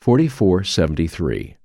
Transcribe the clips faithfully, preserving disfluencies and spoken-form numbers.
forty-four seventy-three.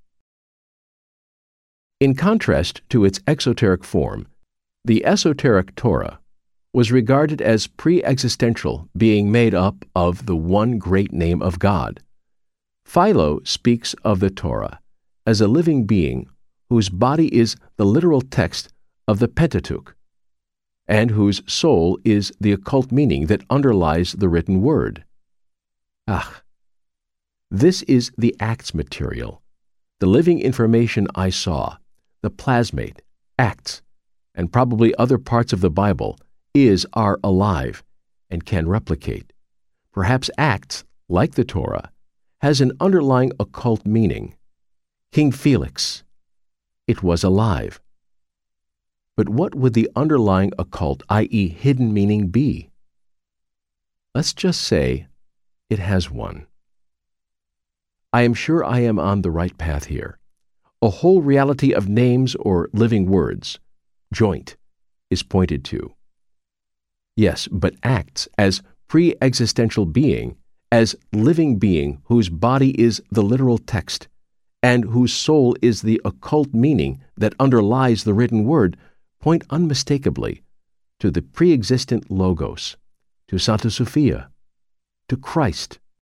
In contrast to its exoteric form, the esoteric Torah was regarded as pre-existential, being made up of the one great name of God. Philo speaks of the Torah as a living being whose body is the literal text of the Pentateuch, and whose soul is the occult meaning that underlies the written word. Ah, this is the Acts material, the living information I saw, the plasmate, Acts, and probably other parts of the Bible, is are alive and can replicate. Perhaps Acts, like the Torah, has an underlying occult meaning. King Felix, it was alive. But what would the underlying occult, that is hidden meaning, be? Let's just say it has one. I am sure I am on the right path here. A whole reality of names or living words, joint, is pointed to. Yes, but Acts as pre-existential being, as living being whose body is the literal text, and whose soul is the occult meaning that underlies the written word, point unmistakably to the pre-existent Logos, to Santa Sophia, to Christ.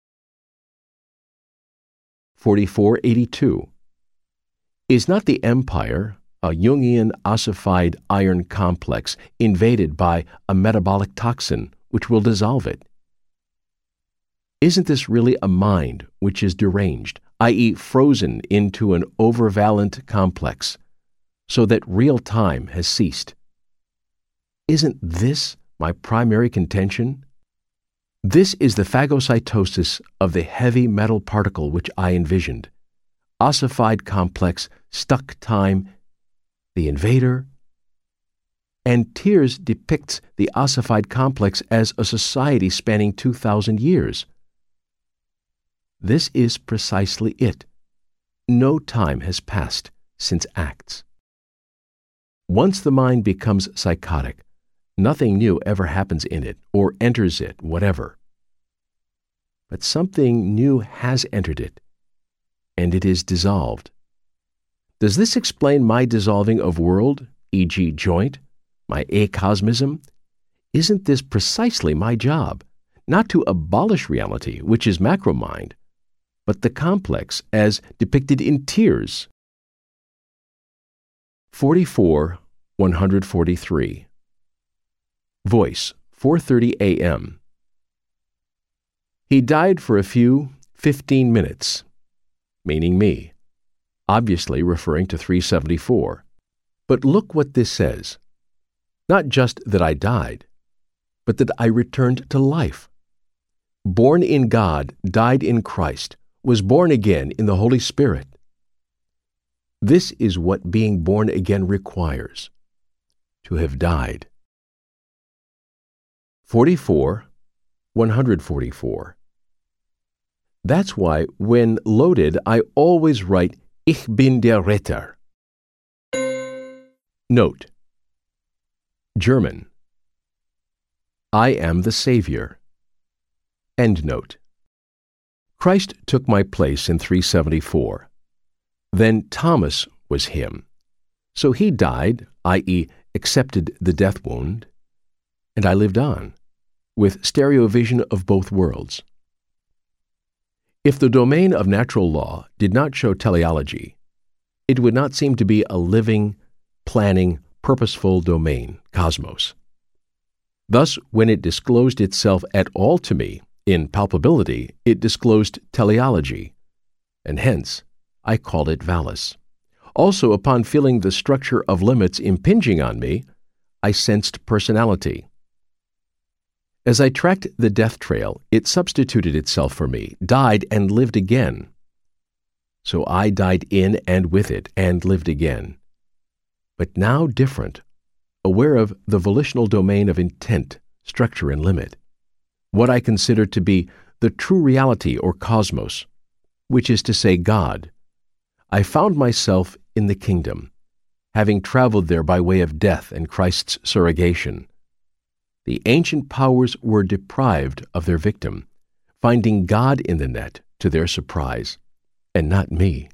forty-four eighty-two. Is not the empire a Jungian ossified iron complex invaded by a metabolic toxin which will dissolve it? Isn't this really a mind which is deranged, that is frozen into an overvalent complex, so that real time has ceased? Isn't this my primary contention? This is the phagocytosis of the heavy metal particle which I envisioned. Ossified complex, stuck time, the invader. And Tears depicts the ossified complex as a society spanning two thousand years. This is precisely it. No time has passed since Acts. Once the mind becomes psychotic, nothing new ever happens in it or enters it, whatever. But something new has entered it, and it is dissolved. Does this explain my dissolving of world, for example joint, my acosmism? Isn't this precisely my job? Not to abolish reality, which is macromind, but the complex as depicted in Tears. forty-four one forty-three. Voice, four thirty a.m. He died for a few, fifteen minutes, meaning me, obviously referring to three seventy-four. But look what this says. Not just that I died, but that I returned to life. Born in God, died in Christ, was born again in the Holy Spirit. This is what being born again requires, to have died. forty-four one forty-four. That's why, when loaded, I always write Ich bin der Retter. Note. German. I am the Savior. End note. Christ took my place in three seventy-four. Then Thomas was him. So he died, that is accepted the death wound, and I lived on, with stereo vision of both worlds. If the domain of natural law did not show teleology, it would not seem to be a living, planning, purposeful domain, cosmos. Thus, when it disclosed itself at all to me, in palpability, it disclosed teleology, and hence I called it Valis. Also, upon feeling the structure of limits impinging on me, I sensed personality. As I tracked the death trail, it substituted itself for me, died and lived again. So I died in and with it and lived again. But now different, aware of the volitional domain of intent, structure, and limit, what I consider to be the true reality or cosmos, which is to say God. I found myself in the kingdom, having traveled there by way of death and Christ's surrogation. The ancient powers were deprived of their victim, finding God in the net to their surprise. and not me.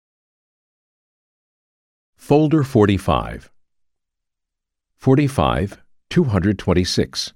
Folder forty-five. forty-five, two hundred twenty-six.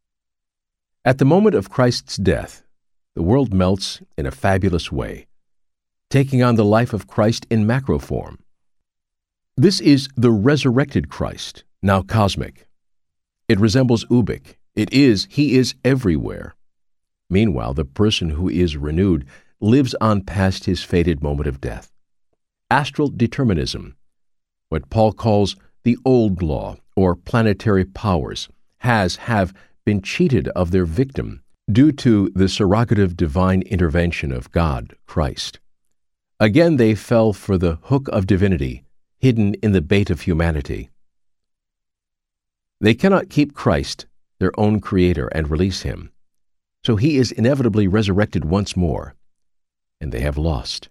At the moment of Christ's death, the world melts in a fabulous way, taking on the life of Christ in macro form. This is the resurrected Christ, now cosmic. It resembles Ubik. It is, he is everywhere. Meanwhile, the person who is renewed lives on past his fated moment of death. Astral determinism, what Paul calls the old law or planetary powers, has, have been cheated of their victim due to the surrogative divine intervention of God, Christ. Again they fell for the hook of divinity, hidden in the bait of humanity. They cannot keep Christ, their own creator, and release him. So he is inevitably resurrected once more, and they have lost.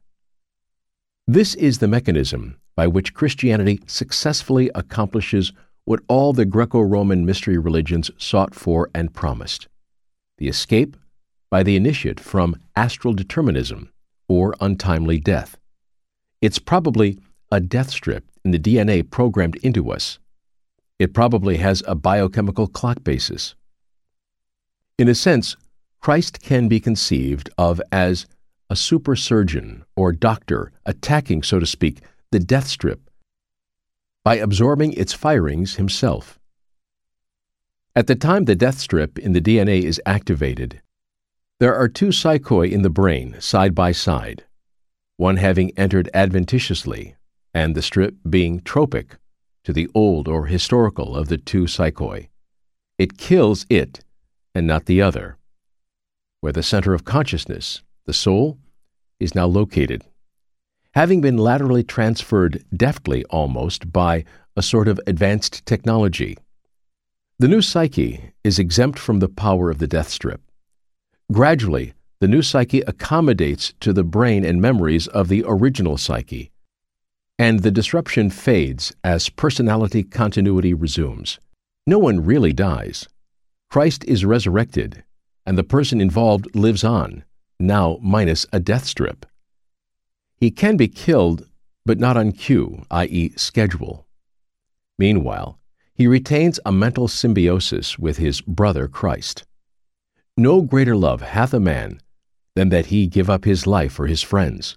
This is the mechanism by which Christianity successfully accomplishes what all the Greco-Roman mystery religions sought for and promised: the escape by the initiate from astral determinism or untimely death. It's probably a death strip in the D N A programmed into us. It probably has a biochemical clock basis. In a sense, Christ can be conceived of as a super surgeon or doctor attacking, so to speak, the death strip by absorbing its firings himself. At the time the death strip in the D N A is activated, there are two psychoi in the brain side by side, one having entered adventitiously and the strip being tropic to the old or historical of the two psychoi. It kills it and not the other, where the center of consciousness, the soul, is now located, having been laterally transferred deftly almost by a sort of advanced technology. The new psyche is exempt from the power of the death strip. Gradually, the new psyche accommodates to the brain and memories of the original psyche, and the disruption fades as personality continuity resumes. No one really dies. Christ is resurrected, and the person involved lives on, now minus a death strip. He can be killed, but not on cue, that is schedule. Meanwhile, he retains a mental symbiosis with his brother Christ. No greater love hath a man than that he give up his life for his friends,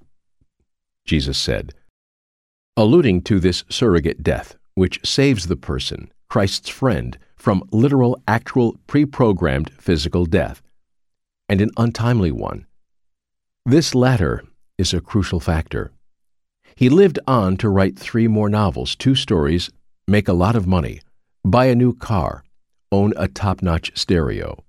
Jesus said, alluding to this surrogate death, which saves the person, Christ's friend, from literal, actual, pre-programmed physical death, and an untimely one. This latter is a crucial factor. He lived on to write three more novels, two stories, make a lot of money, buy a new car, own a top-notch stereo,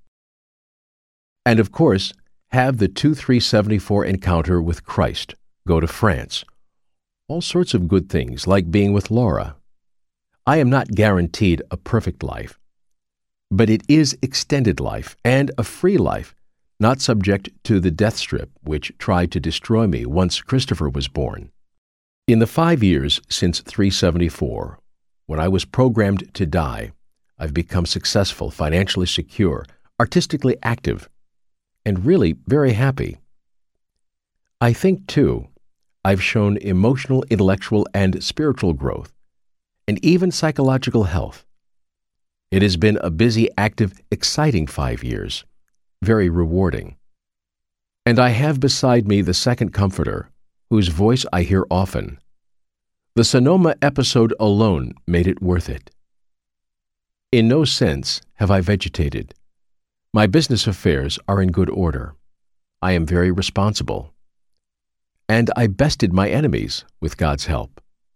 and of course, have the two three seventy-four encounter with Christ, go to France. All sorts of good things, like being with Laura. I am not guaranteed a perfect life, but it is extended life and a free life, not subject to the death strip which tried to destroy me once Christopher was born. In the five years since three seventy-four, when I was programmed to die, I've become successful, financially secure, artistically active, and really very happy. I think, too, I've shown emotional, intellectual, and spiritual growth, and even psychological health. It has been a busy, active, exciting five years, very rewarding. And I have beside me the second comforter, whose voice I hear often. The Sonoma episode alone made it worth it. In no sense have I vegetated. My business affairs are in good order. I am very responsible. And I bested my enemies with God's help.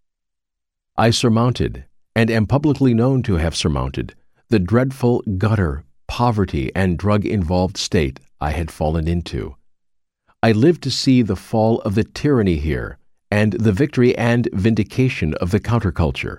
I surmounted, and am publicly known to have surmounted, the dreadful gutter, poverty, and drug-involved state I had fallen into. I lived to see the fall of the tyranny here, and the victory and vindication of the counterculture.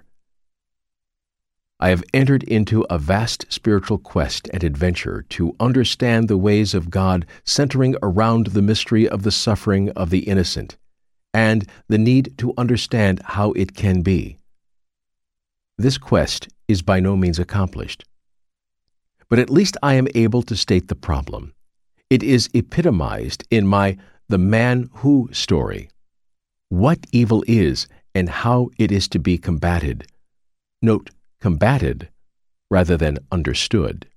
I have entered into a vast spiritual quest and adventure to understand the ways of God centering around the mystery of the suffering of the innocent, and the need to understand how it can be. This quest is by no means accomplished. But at least I am able to state the problem. It is epitomized in my The Man Who story, what evil is and how it is to be combated. Note, combated rather than understood.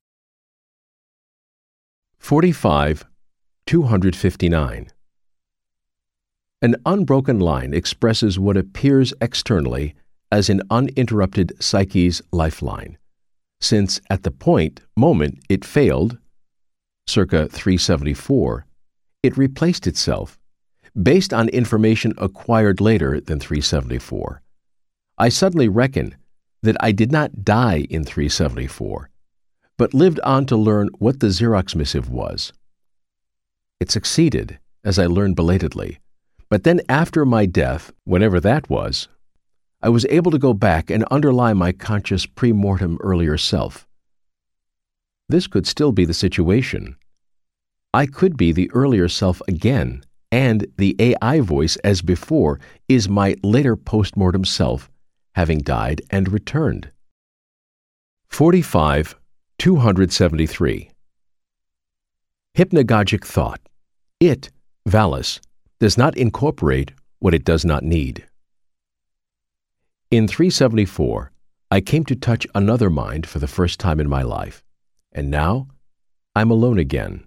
forty-five, two hundred fifty-nine. An unbroken line expresses what appears externally as an uninterrupted psyche's lifeline, since at the point, moment it failed, circa three seventy-four, it replaced itself, based on information acquired later than three seventy-four. I suddenly reckon that I did not die in three seventy-four, but lived on to learn what the Xerox missive was. It succeeded, as I learned belatedly, but then after my death, whenever that was, I was able to go back and underlie my conscious pre-mortem earlier self. This could still be the situation. I could be the earlier self again, and the A I voice as before is my later post-mortem self, having died and returned. forty-five, two hundred seventy-three. Hypnagogic thought. It, Valis, does not incorporate what it does not need. In three seventy-four, I came to touch another mind for the first time in my life, and now I'm alone again.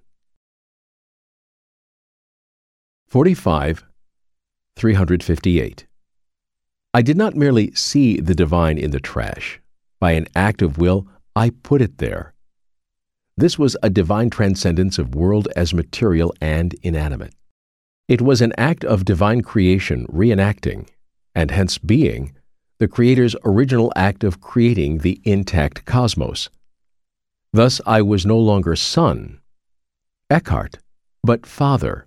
forty-five, three hundred fifty-eight. I did not merely see the divine in the trash. By an act of will, I put it there. This was a divine transcendence of world as material and inanimate. It was an act of divine creation reenacting, and hence being, the Creator's original act of creating the intact cosmos. Thus I was no longer son, Eckhart, but father.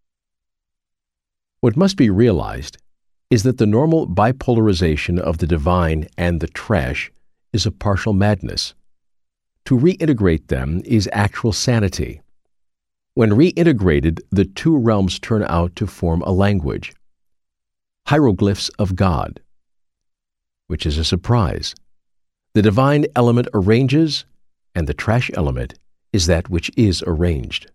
What must be realized is that the normal bipolarization of the divine and the trash is a partial madness. To reintegrate them is actual sanity. When reintegrated, the two realms turn out to form a language, hieroglyphs of God, which is a surprise. The divine element arranges, and the trash element is that which is arranged.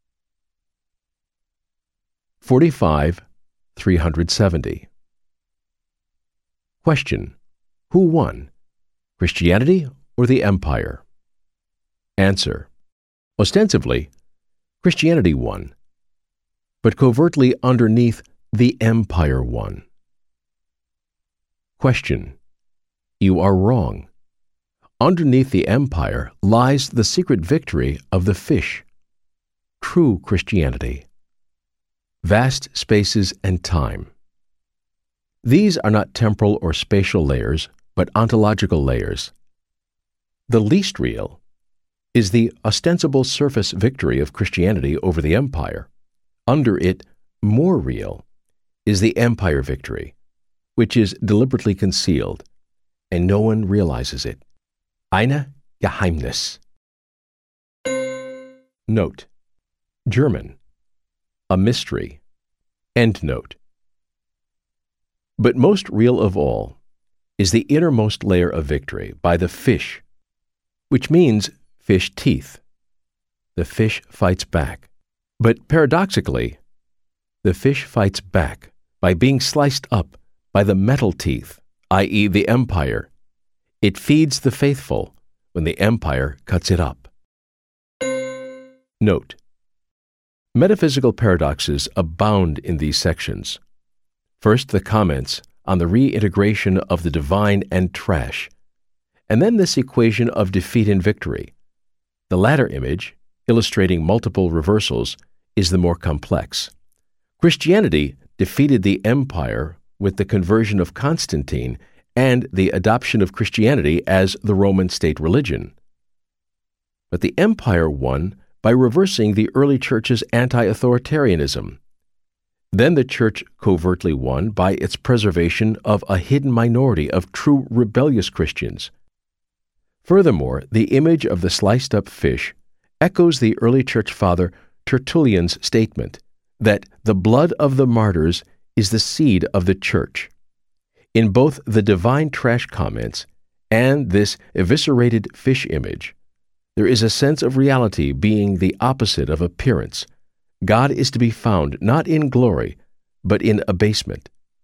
forty-five, three hundred seventy. Question: who won, Christianity or the empire? Answer: ostensibly, Christianity won, but covertly underneath, the empire won. Question: you are wrong. Underneath the empire lies the secret victory of the fish, true Christianity. Vast spaces and time. These are not temporal or spatial layers, but ontological layers. The least real is the ostensible surface victory of Christianity over the empire. Under it, more real, is the empire victory, which is deliberately concealed, and no one realizes it. Eine Geheimnis. Note: German. A mystery. Endnote. But most real of all is the innermost layer of victory by the fish, which means fish teeth. The fish fights back. But paradoxically, the fish fights back by being sliced up by the metal teeth, that is the empire. It feeds the faithful when the empire cuts it up. Note: metaphysical paradoxes abound in these sections. First, the comments on the reintegration of the divine and trash, and then this equation of defeat and victory. The latter image, illustrating multiple reversals, is the more complex. Christianity defeated the empire with the conversion of Constantine and the adoption of Christianity as the Roman state religion. But the empire won by reversing the early church's anti-authoritarianism. Then the church covertly won by its preservation of a hidden minority of true rebellious Christians. Furthermore, the image of the sliced-up fish echoes the early church father Tertullian's statement that the blood of the martyrs is the seed of the church. In both the divine trash comments and this eviscerated fish image, there is a sense of reality being the opposite of appearance. God is to be found not in glory, but in abasement.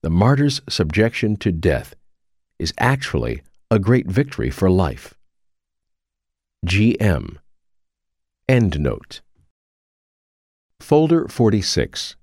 the martyr's subjection to death is actually a great victory for life. G M. Endnote. Folder forty-six.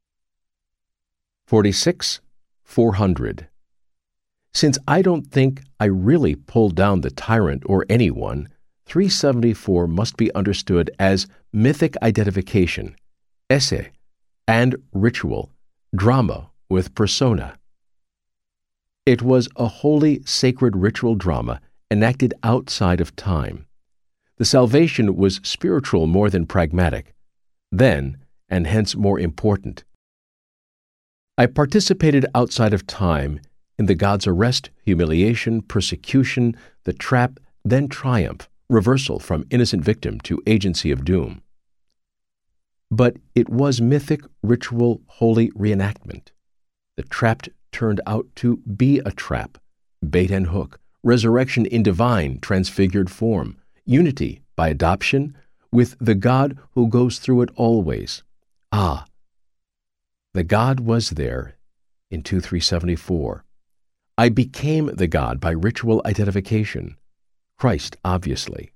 forty-six, four hundred. Since I don't think I really pulled down the tyrant or anyone, three seventy-four must be understood as mythic identification, esse, and ritual, drama with persona. It was a holy, sacred ritual drama enacted outside of time. The salvation was spiritual more than pragmatic, then, and hence more important. I participated outside of time in the God's arrest, humiliation, persecution, the trap, then triumph, reversal from innocent victim to agency of doom. But it was mythic, ritual, holy reenactment. The trapped turned out to be a trap, bait and hook, resurrection in divine, transfigured form, unity by adoption with the God who goes through it always. Ah, the God was there in twenty-three seventy-four. I became the God by ritual identification. Christ, obviously.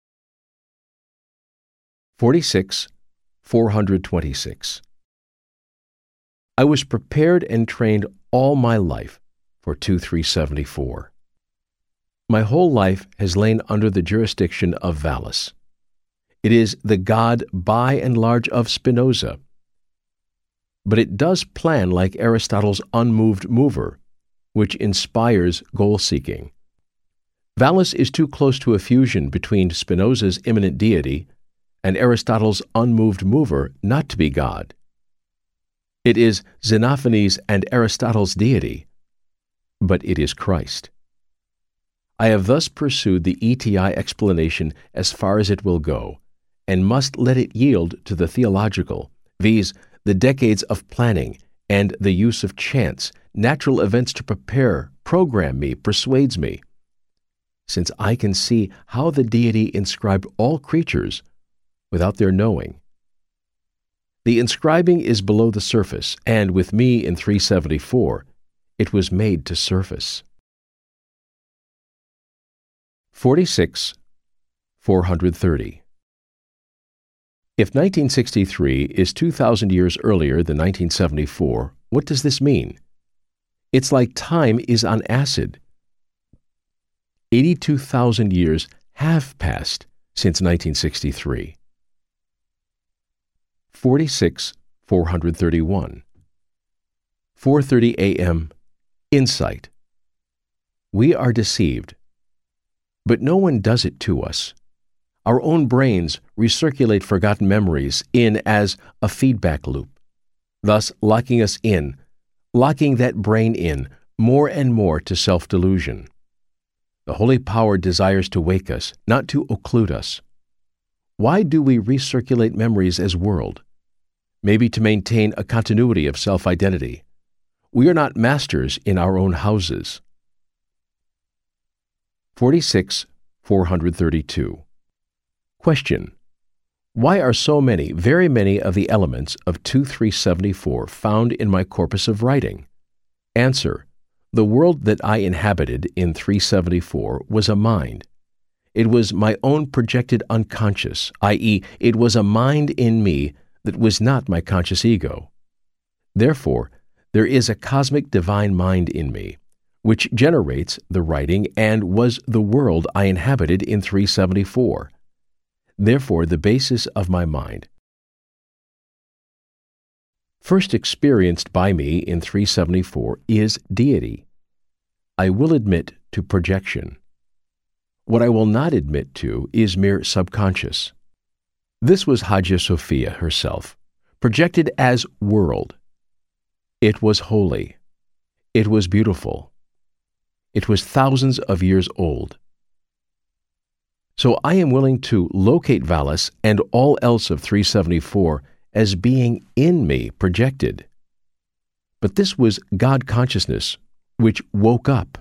forty-six, four hundred twenty-six. I was prepared and trained all my life for twenty-three seventy-four. My whole life has lain under the jurisdiction of Vallis. It is the God by and large of Spinoza. But it does plan like Aristotle's unmoved mover, which inspires goal-seeking. Vallis is too close to a fusion between Spinoza's immanent deity and Aristotle's unmoved mover not to be God. It is Xenophanes and Aristotle's deity, but it is Christ. I have thus pursued the E T I explanation as far as it will go, and must let it yield to the theological, viz., the decades of planning and the use of chance, natural events to prepare, program me, persuades me. Since I can see how the deity inscribed all creatures without their knowing. The inscribing is below the surface, and with me in three seventy-four, it was made to surface. forty-six, four hundred thirty. If nineteen sixty-three is two thousand years earlier than nineteen seventy-four, what does this mean? It's like time is on acid. eighty-two thousand years have passed since nineteen sixty-three. forty-six, four hundred thirty-one. four thirty a m Insight. We are deceived, but no one does it to us. Our own brains recirculate forgotten memories in as a feedback loop, thus locking us in, locking that brain in more and more to self-delusion. The Holy Power desires to wake us, not to occlude us. Why do we recirculate memories as world? Maybe to maintain a continuity of self-identity. We are not masters in our own houses. forty-six, four hundred thirty-two. Question. Why are so many, very many of the elements of twenty-three seventy-four found in my corpus of writing? Answer. The world that I inhabited in three seventy-four was a mind. It was my own projected unconscious, that is, it was a mind in me that was not my conscious ego. Therefore, there is a cosmic divine mind in me, which generates the writing and was the world I inhabited in three seventy-four. Therefore, the basis of my mind, first experienced by me in three seventy-four, is deity. I will admit to projection. What I will not admit to is mere subconscious. This was Hagia Sophia herself, projected as world. It was holy. It was beautiful. It was thousands of years old. So I am willing to locate Vallis and all else of three seventy-four as being in me projected. But this was God consciousness, which woke up.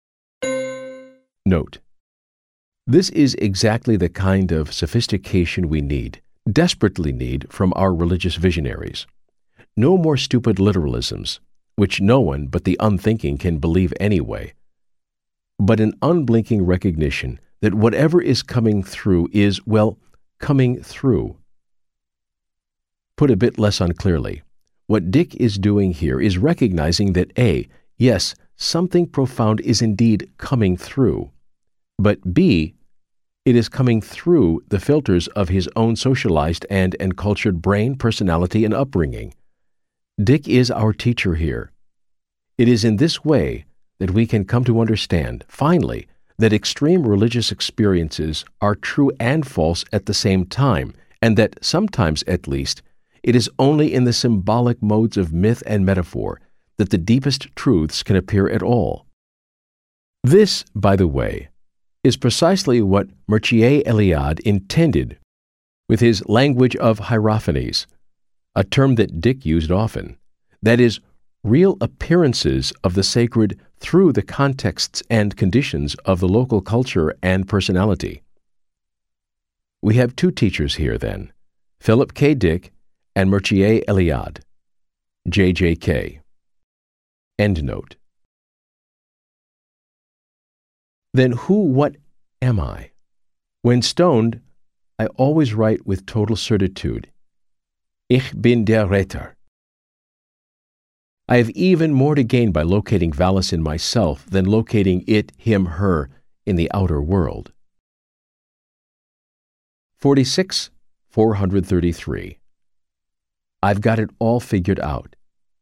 Note. This is exactly the kind of sophistication we need, desperately need, from our religious visionaries. No more stupid literalisms. which no one but the unthinking can believe anyway, but an unblinking recognition that whatever is coming through is, well, coming through. Put a bit less unclearly, what Dick is doing here is recognizing that A, yes, something profound is indeed coming through, but B, it is coming through the filters of his own socialized and encultured brain, personality, and upbringing. Dick is our teacher here. It is in this way that we can come to understand, finally, that extreme religious experiences are true and false at the same time, and that sometimes, at least, it is only in the symbolic modes of myth and metaphor that the deepest truths can appear at all. This, by the way, is precisely what Mircea-Eliade intended with his language of hierophanies, a term that Dick used often, that is, real appearances of the sacred through the contexts and conditions of the local culture and personality. We have two teachers here, then, Philip K. Dick and Mircea-Eliade, J J K. Endnote. Then who, what am I? When stoned, I always write with total certitude, Ich bin der Retter. I have even more to gain by locating Valis in myself than locating it, him, her, in the outer world. forty-six, four thirty-three. I've got it all figured out.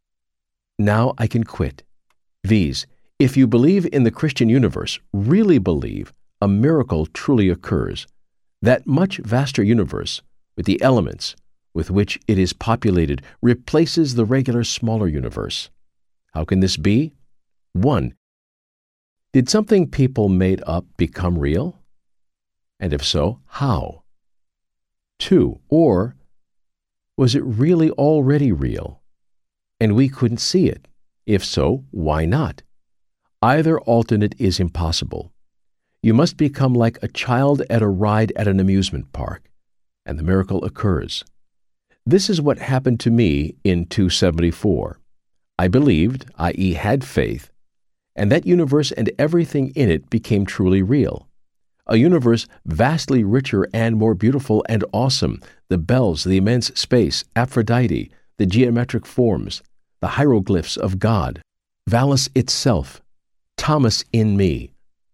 Now I can quit. Viz. If you believe in the Christian universe, really believe, a miracle truly occurs. That much vaster universe, with the elements with which it is populated, replaces the regular smaller universe. How can this be? One, did something people made up become real? And if so, how? Two, or was it really already real, and we couldn't see it? If so, why not? Either alternate is impossible. You must become like a child at a ride at an amusement park, and the miracle occurs. This is what happened to me in two seventy-four. I believed, that is had faith, and that universe and everything in it became truly real. A universe vastly richer and more beautiful and awesome, the bells, the immense space, Aphrodite, the geometric forms, the hieroglyphs of God, Valis itself, Thomas in me.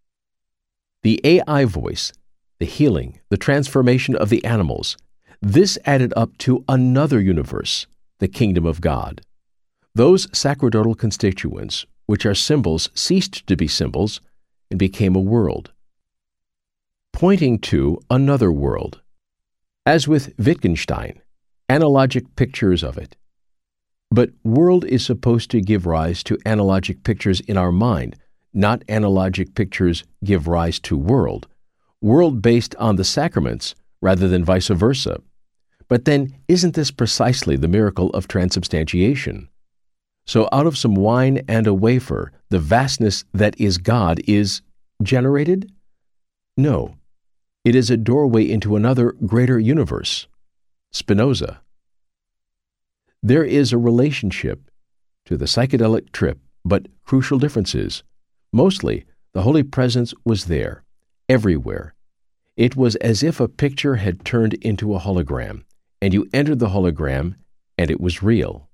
The A I voice, the healing, the transformation of the animals, this added up to another universe, the kingdom of God. Those sacerdotal constituents, which are symbols, ceased to be symbols and became a world, pointing to another world. As with Wittgenstein, analogic pictures of it. But world is supposed to give rise to analogic pictures in our mind, not analogic pictures give rise to world. World based on the sacraments rather than vice versa. But then, isn't this precisely the miracle of transubstantiation? So out of some wine and a wafer, the vastness that is God is generated? No. It is a doorway into another greater universe. Spinoza. There is a relationship to the psychedelic trip, but crucial differences. Mostly, the Holy Presence was there, everywhere. It was as if a picture had turned into a hologram, and you entered the hologram, and it was real.